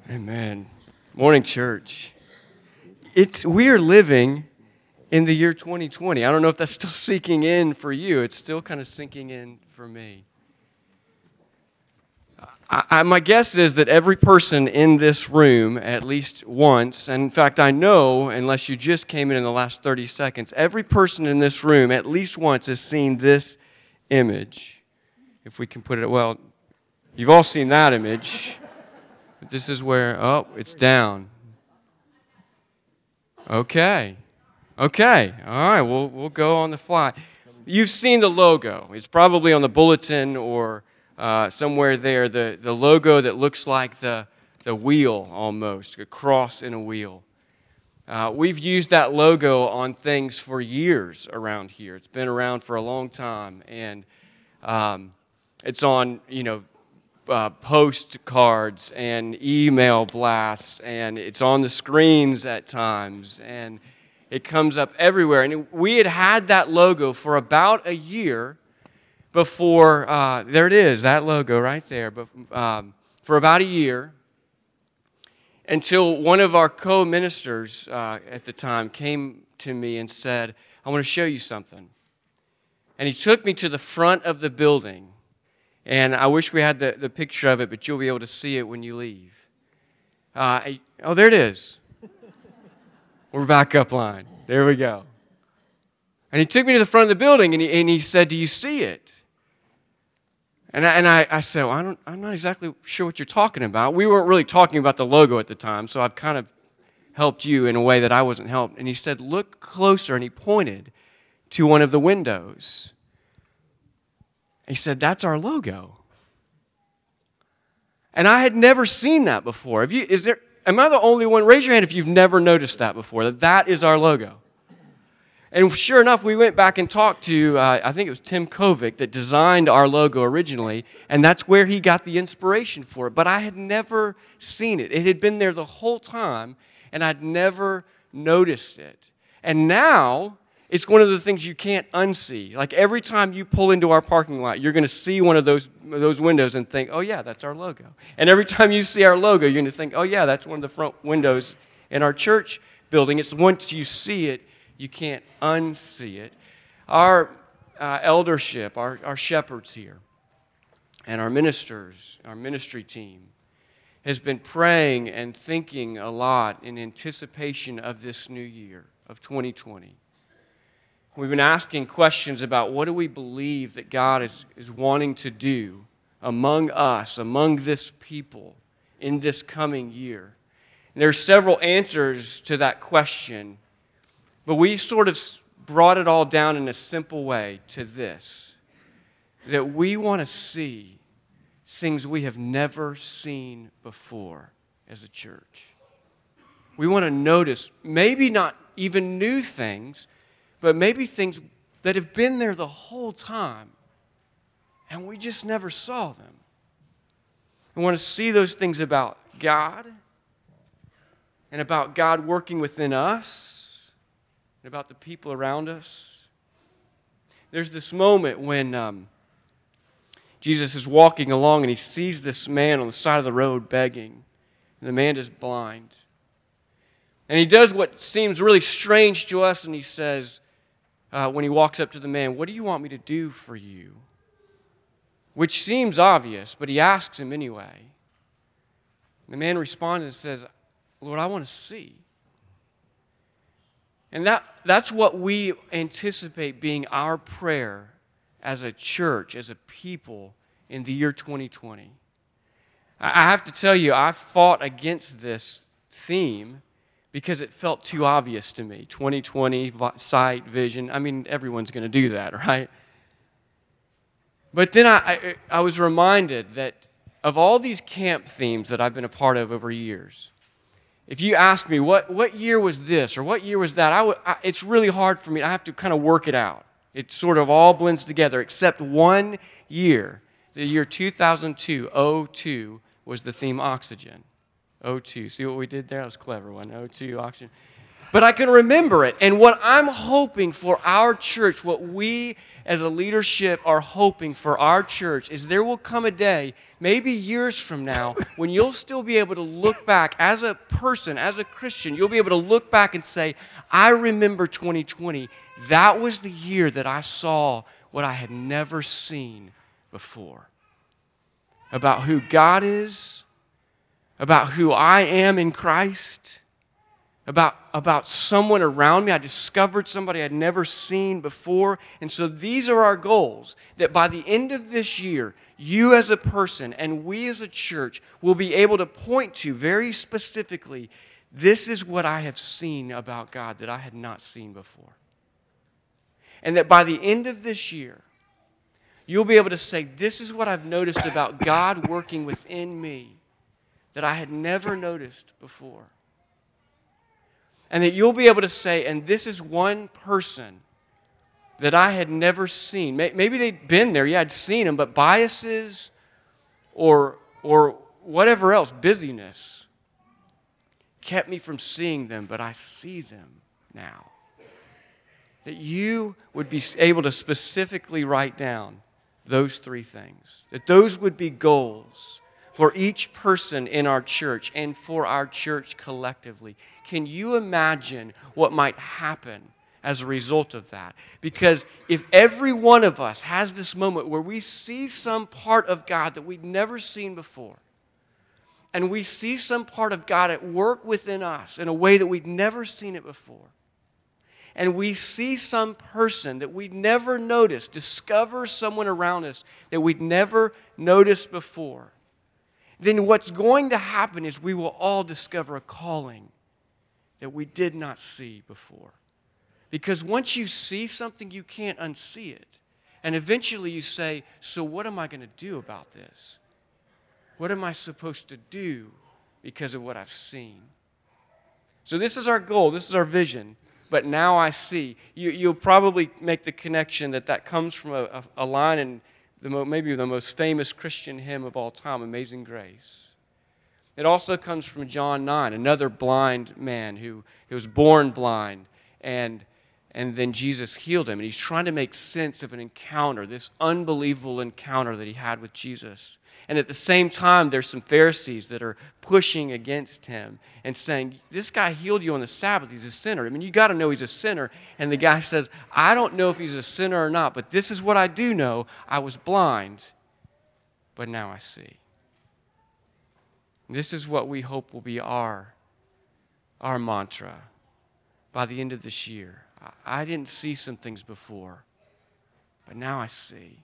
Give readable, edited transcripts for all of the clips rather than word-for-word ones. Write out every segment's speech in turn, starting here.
Amen. Morning, church. We are living in the year 2020. I don't know if that's still sinking in for you. It's still kind of sinking in for me. My guess is that every person in this room, at least once, and in fact, I know, unless you just came in the last 30 seconds, every person in this room, at least once, has seen this image. If we can put it, well, you've all seen that image. But this is where, it's down. Okay. All right, we'll go on the fly. You've seen the logo. It's probably on the bulletin or somewhere there, the logo that looks like the wheel almost, a cross in a wheel. We've used that logo on things for years around here. It's been around for a long time, and it's on, postcards and email blasts, and it's on the screens at times, and it comes up everywhere. And we had that logo for about a year before, there it is, that logo right there, but for about a year, until one of our co-ministers at the time came to me and said, I want to show you something. And he took me to the front of the building. And I wish we had the picture of it, but you'll be able to see it when you leave. There it is. We're back up line. There we go. And he took me to the front of the building, and he said, do you see it? And I said, well, I'm not exactly sure what you're talking about. We weren't really talking about the logo at the time, so I've kind of helped you in a way that I wasn't helped. And he said, look closer, and he pointed to one of the windows. He said, that's our logo. And I had never seen that before. Am I the only one? Raise your hand if you've never noticed that before, that is our logo. And sure enough, we went back and talked to, I think it was Tim Kovic that designed our logo originally, and that's where he got the inspiration for it. But I had never seen it. It had been there the whole time, and I'd never noticed it. And now, it's one of the things you can't unsee. Like every time you pull into our parking lot, you're going to see one of those windows and think, oh yeah, that's our logo. And every time you see our logo, you're going to think, oh yeah, that's one of the front windows in our church building. It's once you see it, you can't unsee it. Our eldership, our shepherds here, and our ministers, our ministry team, has been praying and thinking a lot in anticipation of this new year of 2020. We've been asking questions about what do we believe that God is wanting to do among us, among this people, in this coming year. And there are several answers to that question, but we sort of brought it all down in a simple way to this, that we want to see things we have never seen before as a church. We want to notice maybe not even new things, but maybe things that have been there the whole time, and we just never saw them. We want to see those things about God, and about God working within us, and about the people around us. There's this moment when Jesus is walking along, and he sees this man on the side of the road begging, and the man is blind. And he does what seems really strange to us, and he says, when he walks up to the man, what do you want me to do for you? Which seems obvious, but he asks him anyway. The man responds and says, Lord, I want to see. And that's what we anticipate being our prayer as a church, as a people in the year 2020. I have to tell you, I fought against this theme because it felt too obvious to me. 2020, sight, vision. I mean, everyone's going to do that, right? But then I was reminded that of all these camp themes that I've been a part of over years, if you ask me, what year was this or what year was that, it's really hard for me. I have to kind of work it out. It sort of all blends together except one year. The year 2002, O2, was the theme oxygen. O2. See what we did there? That was a clever one. O2, oxygen. But I can remember it. And what I'm hoping for our church, what we as a leadership are hoping for our church, is there will come a day, maybe years from now, when you'll still be able to look back as a person, as a Christian, you'll be able to look back and say, I remember 2020. That was the year that I saw what I had never seen before. About who God is, about who I am in Christ, about someone around me. I discovered somebody I'd never seen before. And so these are our goals, that by the end of this year, you as a person and we as a church will be able to point to very specifically, this is what I have seen about God that I had not seen before. And that by the end of this year, you'll be able to say, this is what I've noticed about God working within me that I had never noticed before. And that you'll be able to say, and this is one person that I had never seen. Maybe they'd been there, yeah, I'd seen them, but biases or whatever else, busyness, kept me from seeing them, but I see them now. That you would be able to specifically write down those three things. That those would be goals for each person in our church and for our church collectively. Can you imagine what might happen as a result of that? Because if every one of us has this moment where we see some part of God that we'd never seen before, and we see some part of God at work within us in a way that we'd never seen it before, and we see some person that we'd never noticed, discover someone around us that we'd never noticed before, then what's going to happen is we will all discover a calling that we did not see before. Because once you see something, you can't unsee it. And eventually you say, so what am I going to do about this? What am I supposed to do because of what I've seen? So this is our goal, this is our vision. But now I see. You'll probably make the connection that comes from a line in maybe the most famous Christian hymn of all time, Amazing Grace. It also comes from John 9, another blind man who was born blind, and then Jesus healed him. And he's trying to make sense of an encounter, this unbelievable encounter that he had with Jesus. And at the same time, there's some Pharisees that are pushing against him and saying, this guy healed you on the Sabbath. He's a sinner. I mean, you got to know he's a sinner. And the guy says, I don't know if he's a sinner or not, but this is what I do know. I was blind, but now I see. This is what we hope will be our mantra by the end of this year. I didn't see some things before, but now I see.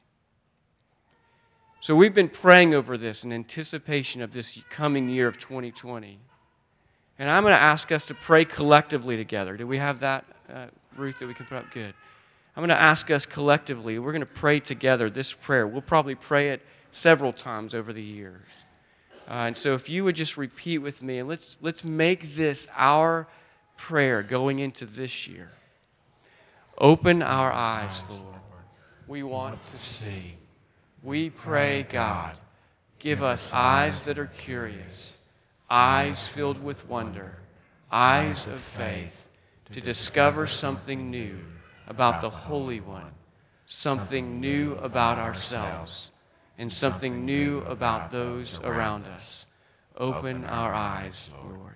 So we've been praying over this in anticipation of this coming year of 2020. And I'm going to ask us to pray collectively together. Do we have that, Ruth, that we can put up? Good. I'm going to ask us collectively. We're going to pray together this prayer. We'll probably pray it several times over the years. And so if you would just repeat with me, and let's make this our prayer going into this year. Open our eyes, Lord. We want to see. We pray, God, give us eyes that are curious, eyes filled with wonder, eyes of faith, to discover something new about the Holy One, something new about ourselves, and something new about those around us. Open our eyes, Lord.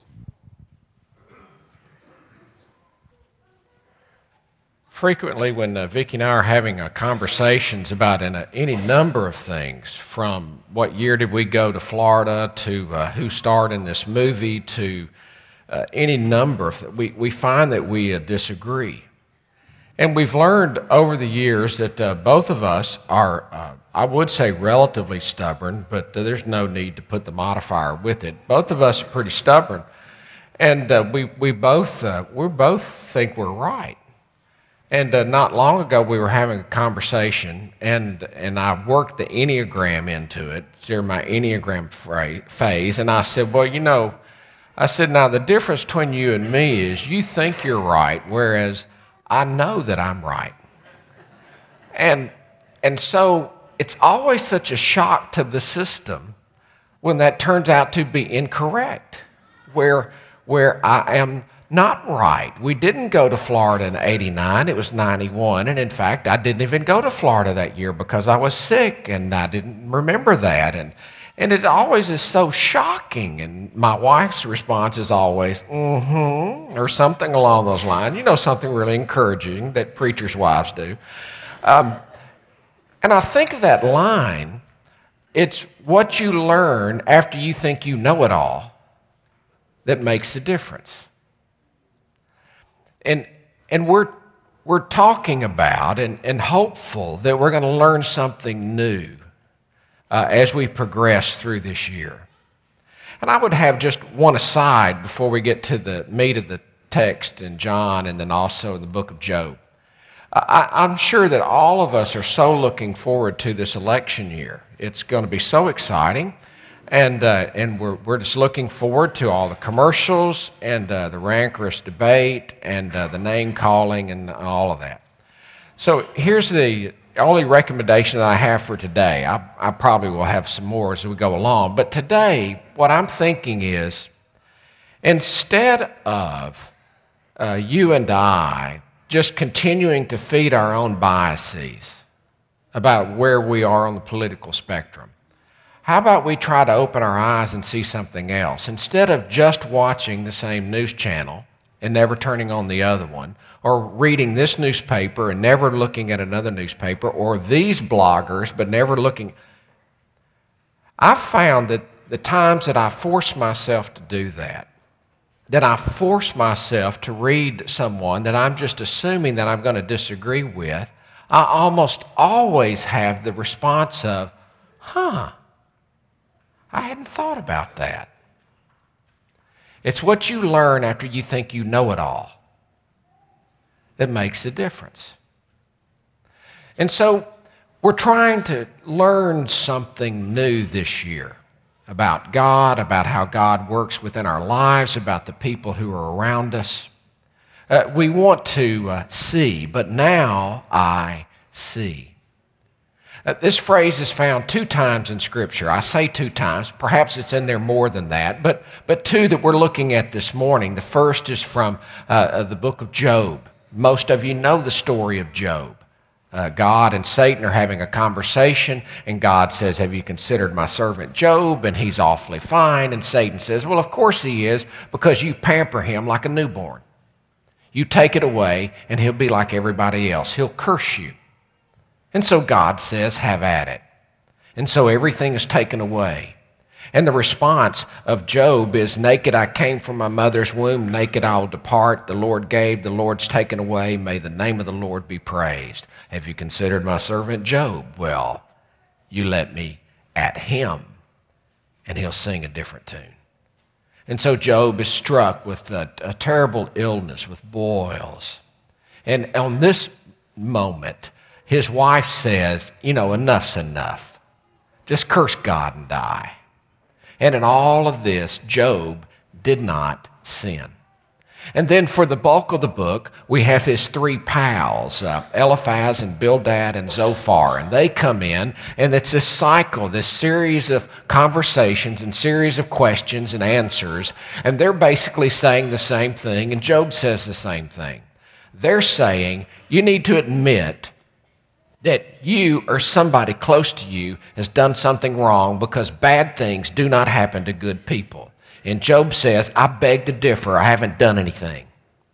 Frequently, when Vicki and I are having conversations about any number of things, from what year did we go to Florida, to who starred in this movie, to any number of we find that we disagree. And we've learned over the years that both of us are, I would say, relatively stubborn, but there's no need to put the modifier with it. Both of us are pretty stubborn, and we both think we're right. And not long ago, we were having a conversation, and I worked the Enneagram into it during my Enneagram phase, and I said, well, now the difference between you and me is you think you're right, whereas I know that I'm right. And so it's always such a shock to the system when that turns out to be incorrect, where I am not right. We didn't go to Florida in 89, it was 91, and in fact, I didn't even go to Florida that year because I was sick and I didn't remember that. And it always is so shocking, and my wife's response is always, or something along those lines. You know, something really encouraging that preachers' wives do. And I think of that line, it's what you learn after you think you know it all that makes the difference. And we're talking about and hopeful that we're going to learn something new as we progress through this year. And I would have just one aside before we get to the meat of the text in John and then also in the book of Job. I'm sure that all of us are so looking forward to this election year. It's going to be so exciting, and we're just looking forward to all the commercials and the rancorous debate and the name calling and all of that. So here's the only recommendation that I have for today. I probably will have some more as we go along, but today what I'm thinking is, instead of you and I just continuing to feed our own biases about where we are on the political spectrum, how about we try to open our eyes and see something else? Instead of just watching the same news channel and never turning on the other one, or reading this newspaper and never looking at another newspaper, or these bloggers but never looking. I've found that the times that I force myself to do that I force myself to read someone that I'm just assuming that I'm going to disagree with, I almost always have the response of, I hadn't thought about that. It's what you learn after you think you know it all that makes the difference. And so we're trying to learn something new this year about God, about how God works within our lives, about the people who are around us. We want to see, but now I see. This phrase is found 2 times in Scripture. I say 2 times. Perhaps it's in there more than that, but 2 that we're looking at this morning. The first is from the book of Job. Most of you know the story of Job. God and Satan are having a conversation, and God says, "Have you considered my servant Job?" And he's awfully fine. And Satan says, "Well, of course he is, because you pamper him like a newborn. You take it away, and he'll be like everybody else. He'll curse you." And so God says, "Have at it." And so everything is taken away. And the response of Job is, "Naked I came from my mother's womb, naked I will depart. The Lord gave, the Lord's taken away. May the name of the Lord be praised. Have you considered my servant Job? Well, you let me at him, and he'll sing a different tune." And so Job is struck with a terrible illness, with boils. And on this moment, his wife says, "Enough's enough. Just curse God and die." And in all of this, Job did not sin. And then for the bulk of the book, we have his 3 pals, Eliphaz and Bildad and Zophar. And they come in, and it's this cycle, this series of conversations and series of questions and answers. And they're basically saying the same thing, and Job says the same thing. They're saying, you need to admit that you or somebody close to you has done something wrong, because bad things do not happen to good people. And Job says, I beg to differ. I haven't done anything.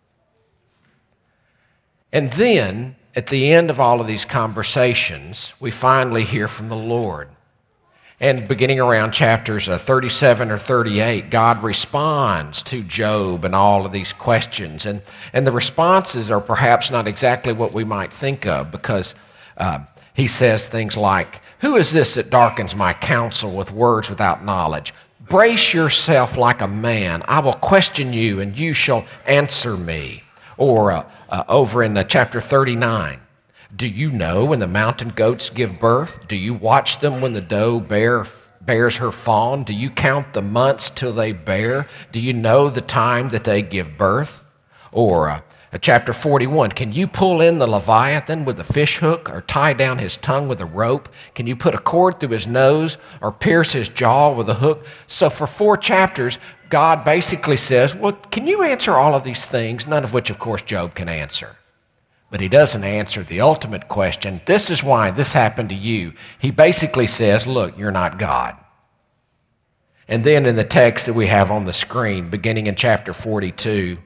And then, at the end of all of these conversations, we finally hear from the Lord. And beginning around chapters 37 or 38, God responds to Job and all of these questions. And the responses are perhaps not exactly what we might think of, because he says things like, "Who is this that darkens my counsel with words without knowledge? Brace yourself like a man. I will question you, and you shall answer me." Or over in chapter 39, "Do you know when the mountain goats give birth? Do you watch them when the doe bears her fawn? Do you count the months till they bear? Do you know the time that they give birth?" Or Chapter 41, can you pull in the Leviathan with a fish hook or tie down his tongue with a rope? Can you put a cord through his nose or pierce his jaw with a hook? So for 4 chapters, God basically says, well, can you answer all of these things? None of which, of course, Job can answer. But he doesn't answer the ultimate question. This is why this happened to you. He basically says, look, you're not God. And then in the text that we have on the screen, beginning in chapter 42,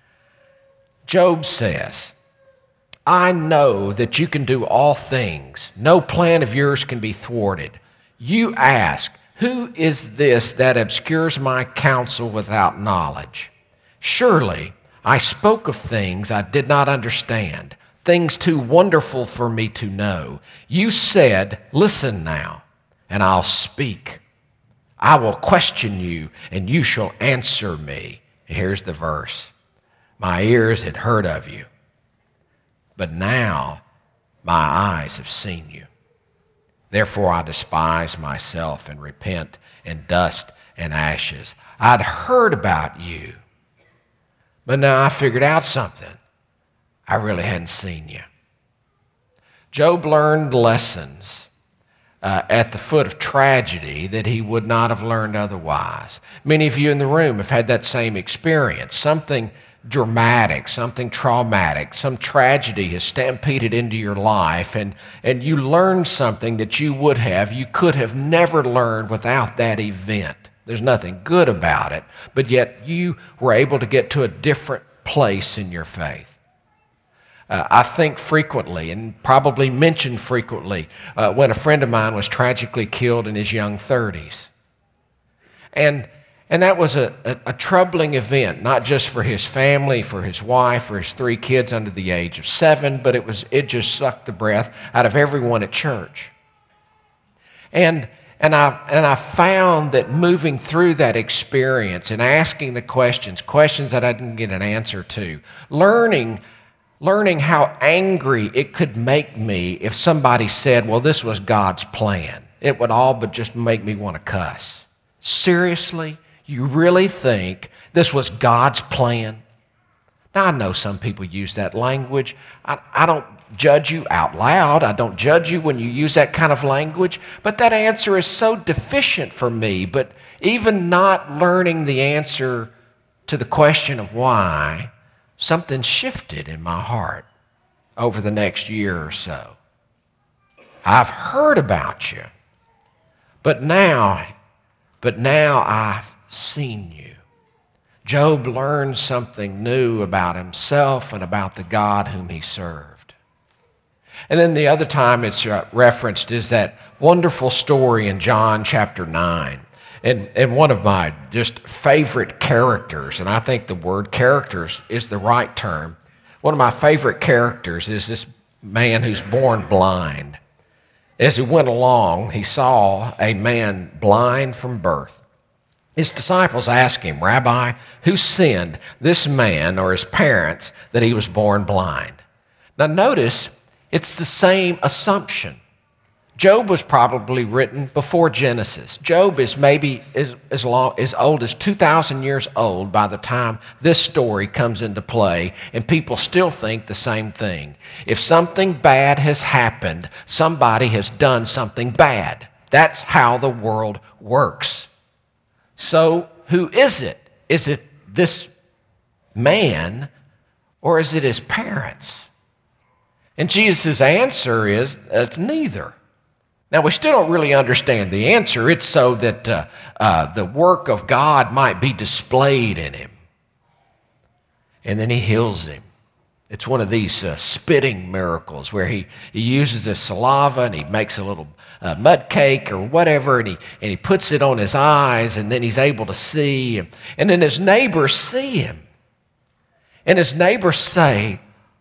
Job says, I know that you can do all things. No plan of yours can be thwarted. You ask, who is this that obscures my counsel without knowledge? Surely I spoke of things I did not understand, things too wonderful for me to know. You said, listen now, and I'll speak. I will question you, and you shall answer me. Here's the verse. My ears had heard of you, but now my eyes have seen you. Therefore I despise myself and repent in dust and ashes. I'd heard about you, but now I figured out something. I really hadn't seen you. Job learned lessons at the foot of tragedy that he would not have learned otherwise. Many of you in the room have had that same experience. Something dramatic, something traumatic, some tragedy has stampeded into your life, and you learned something that you could have never learned without that event. There's nothing good about it, but yet you were able to get to a different place in your faith. I think frequently, and probably mentioned frequently, when a friend of mine was tragically killed in his young 30s. And that was a troubling event, not just for his family, for his wife, for his 3 kids under the age of 7, but it just sucked the breath out of everyone at church. And I found that moving through that experience and asking the questions that I didn't get an answer to, learning how angry it could make me if somebody said, well, this was God's plan. It would all but just make me want to cuss. Seriously? You really think this was God's plan? Now, I know some people use that language. I don't judge you out loud. I don't judge you when you use that kind of language. But that answer is so deficient for me. But even not learning the answer to the question of why, something shifted in my heart over the next year or so. I've heard about you, but now I've seen you. Job learned something new about himself and about the God whom he served. And then the other time it's referenced is that wonderful story in John chapter 9. And one of my just favorite characters, and I think the word characters is the right term, one of my favorite characters is this man who's born blind. As he went along, he saw a man blind from birth. His disciples asked him, Rabbi, who sinned, this man or his parents, that he was born blind? Now notice, it's the same assumption. Job was probably written before Genesis. Job is maybe as old as 2,000 years old by the time this story comes into play, and people still think the same thing. If something bad has happened, somebody has done something bad. That's how the world works. So who is it? Is it this man, or is it his parents? And Jesus' answer is, it's neither. Now, we still don't really understand the answer. It's so that the work of God might be displayed in him. And then he heals him. It's one of these spitting miracles where he uses his saliva and he makes a little mud cake or whatever, and he puts it on his eyes, and then he's able to see. And then his neighbors see him. And his neighbors say,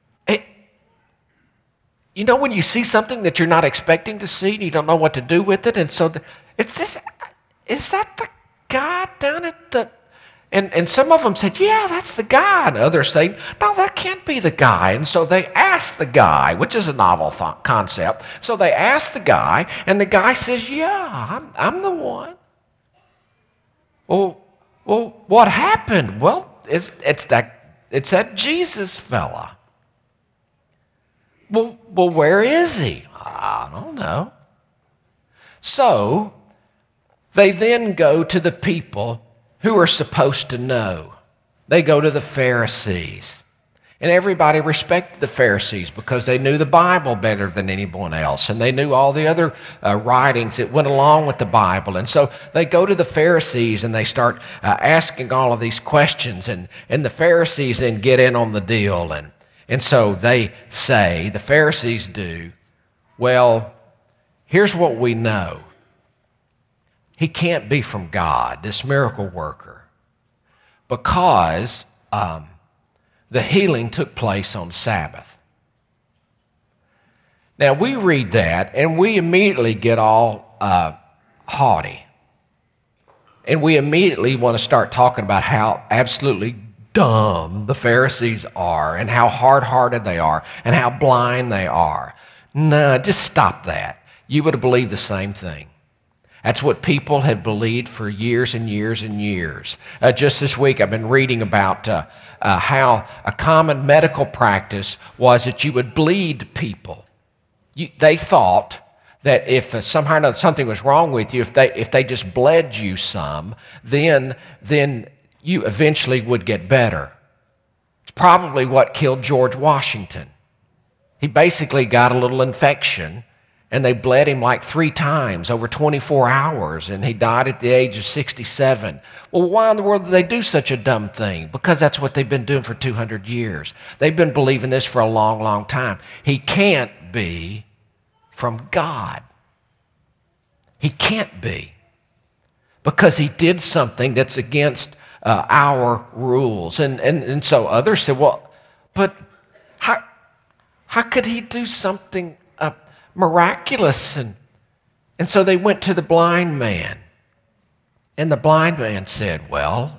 you know when you see something that you're not expecting to see and you don't know what to do with it? And so is that the guy down at the... And some of them said, yeah, that's the guy. And others say, no, that can't be the guy. And so they asked the guy, which is a novel concept. So they asked the guy, and the guy says, yeah, I'm the one. Well, what happened? Well, it's it's that Jesus fella. Well, where is he? I don't know. So they then go to the people who are supposed to know. They go to the Pharisees. And everybody respected the Pharisees because they knew the Bible better than anyone else. And they knew all the other writings that went along with the Bible. And so they go to the Pharisees and they start asking all of these questions. And the Pharisees then get in on the deal. And so they say, the Pharisees do, well, here's what we know. He can't be from God, this miracle worker, because the healing took place on Sabbath. Now, we read that, and we immediately get all haughty. And we immediately want to start talking about how absolutely dumb the Pharisees are, and how hard-hearted they are, and how blind they are. No, just stop that. You would have believed the same thing. That's what people have believed for years and years and years. Just this week, I've been reading about how a common medical practice was that you would bleed people. They thought that if somehow or another something was wrong with you, if they just bled you some, then you eventually would get better. It's probably what killed George Washington. He basically got a little infection, and they bled him like 3 times over 24 hours, and he died at the age of 67. Well, why in the world did they do such a dumb thing? Because that's what they've been doing for 200 years. They've been believing this for a long, long time. He can't be from God. He can't be, because he did something that's against our rules. And so others said, well, but how could he do something miraculous? And so they went to the blind man. And the blind man said, well,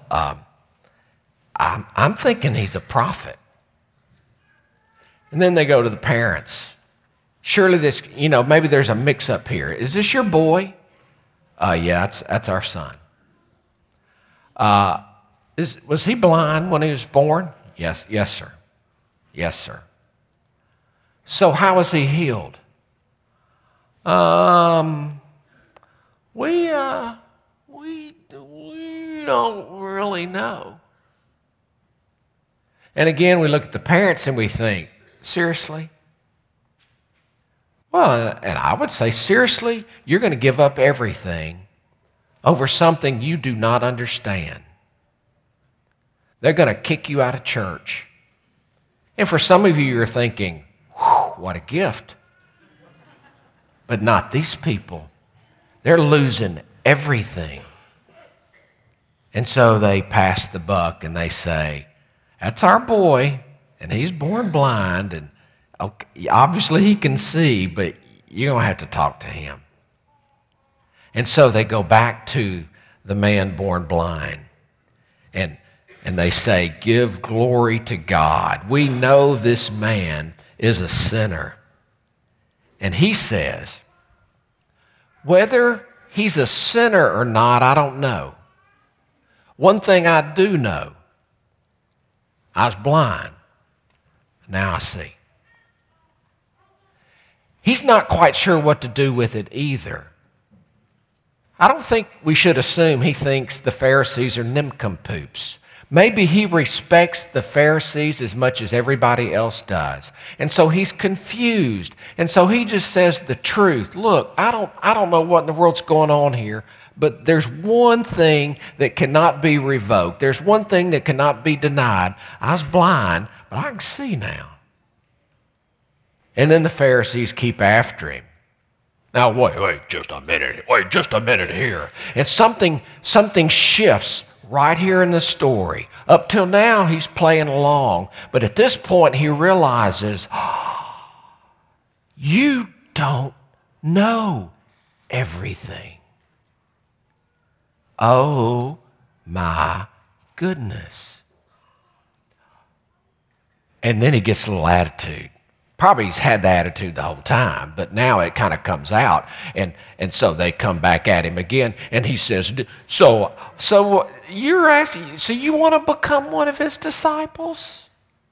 I'm thinking he's a prophet. And then they go to the parents. Surely this, maybe there's a mix-up here. Is this your boy? Yeah, that's our son. Was he blind when he was born? Yes, sir. Yes, sir. So how was he healed? We don't really know. And again, we look at the parents and we think, seriously? Well, and I would say, seriously, you're going to give up everything over something you do not understand. They're going to kick you out of church. And for some of you, you're thinking, what a gift. But not these people. They're losing everything. And so they pass the buck and they say, that's our boy, and he's born blind, and obviously he can see, but you're going to have to talk to him. And so they go back to the man born blind, and they say, give glory to God. We know this man is a sinner. And he says, whether he's a sinner or not, I don't know. One thing I do know, I was blind. Now I see. He's not quite sure what to do with it either. I don't think we should assume he thinks the Pharisees are nincompoops. Maybe he respects the Pharisees as much as everybody else does. And so he's confused. And so he just says the truth. Look, I don't know what in the world's going on here, but there's one thing that cannot be revoked. There's one thing that cannot be denied. I was blind, but I can see now. And then the Pharisees keep after him. Now, wait just a minute here. And something shifts right here in the story. Up till now, he's playing along. But at this point, he realizes, you don't know everything. Oh, my goodness. And then he gets a little attitude. probably he's had the attitude the whole time, but now it kind of comes out. And so they come back at him again, and he says, so you're asking, so you want to become one of his disciples?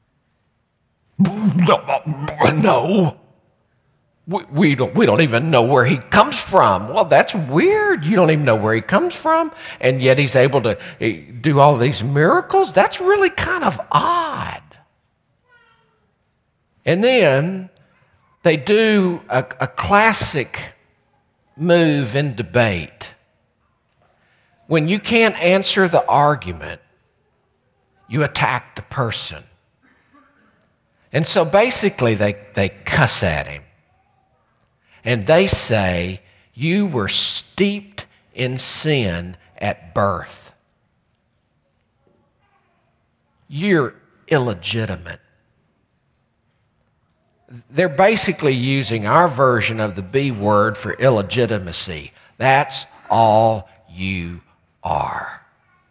No. We don't even know where he comes from. Well, that's weird. You don't even know where he comes from, and yet he's able to do all these miracles? That's really kind of odd. And then they do a classic move in debate. When you can't answer the argument, you attack the person. And so basically they cuss at him. And they say, you were steeped in sin at birth. You're illegitimate. They're basically using our version of the B word for illegitimacy. That's all you are.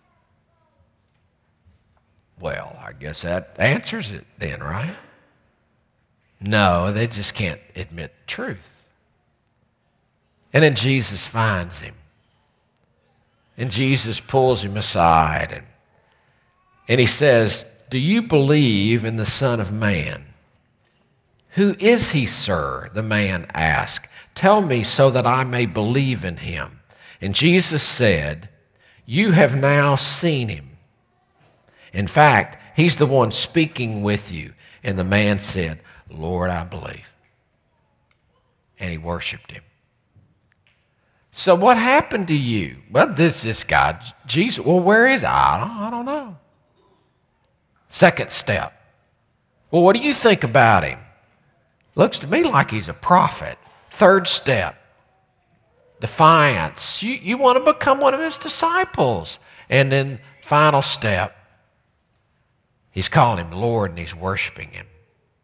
Well, I guess that answers it then, right? No, they just can't admit the truth. And then Jesus finds him. And Jesus pulls him aside. And he says, do you believe in the Son of Man? Who is he, sir? The man asked. Tell me so that I may believe in him. And Jesus said, you have now seen him. In fact, he's the one speaking with you. And the man said, Lord, I believe. And he worshiped him. So what happened to you? Well, this guy, Jesus. Well, where is he? I don't know. Second step. Well, what do you think about him? Looks to me like he's a prophet. Third step. Defiance. You want to become one of his disciples. And then final step. He's calling him Lord and he's worshiping him.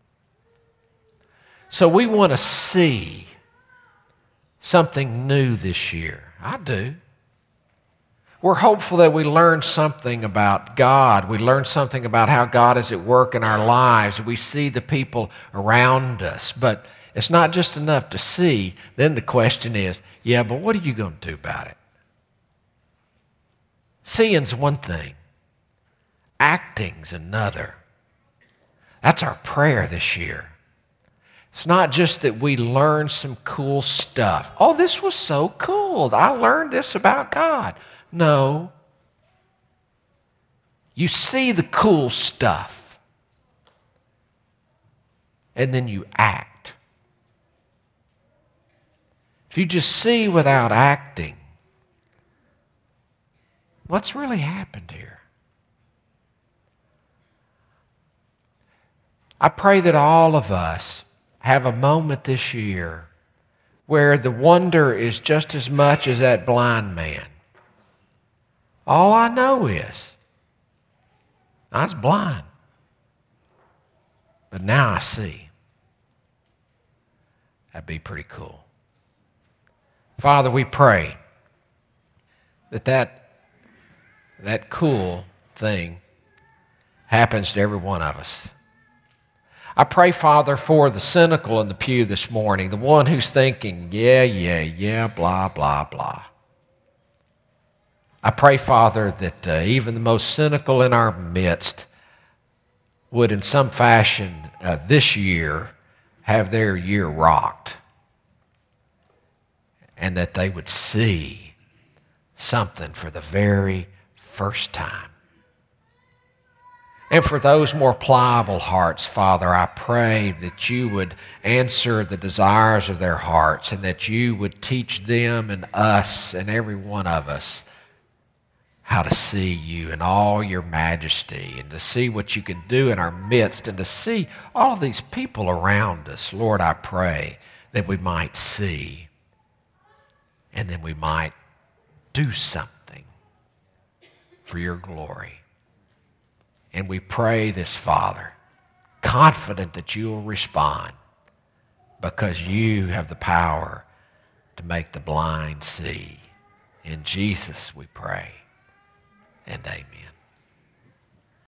So we want to see something new this year. I do. We're hopeful that we learn something about God. We learn something about how God is at work in our lives. We see the people around us. But it's not just enough to see. Then the question is, yeah, but what are you going to do about it? Seeing's one thing. Acting's another. That's our prayer this year. It's not just that we learn some cool stuff. Oh, this was so cool. I learned this about God. No. You see the cool stuff. And then you act. If you just see without acting, what's really happened here? I pray that all of us have a moment this year where the wonder is just as much as that blind man. All I know is I was blind, but now I see. That'd be pretty cool. Father, we pray that cool thing happens to every one of us. I pray, Father, for the cynical in the pew this morning, the one who's thinking, yeah, blah, blah, blah. I pray, Father, that even the most cynical in our midst would in some fashion this year have their year rocked, and that they would see something for the very first time. And for those more pliable hearts, Father, I pray that you would answer the desires of their hearts and that you would teach them and us and every one of us how to see you in all your majesty and to see what you can do in our midst and to see all of these people around us. Lord, I pray that we might see and then we might do something for your glory. And we pray this, Father, confident that you will respond because you have the power to make the blind see. In Jesus we pray, and amen.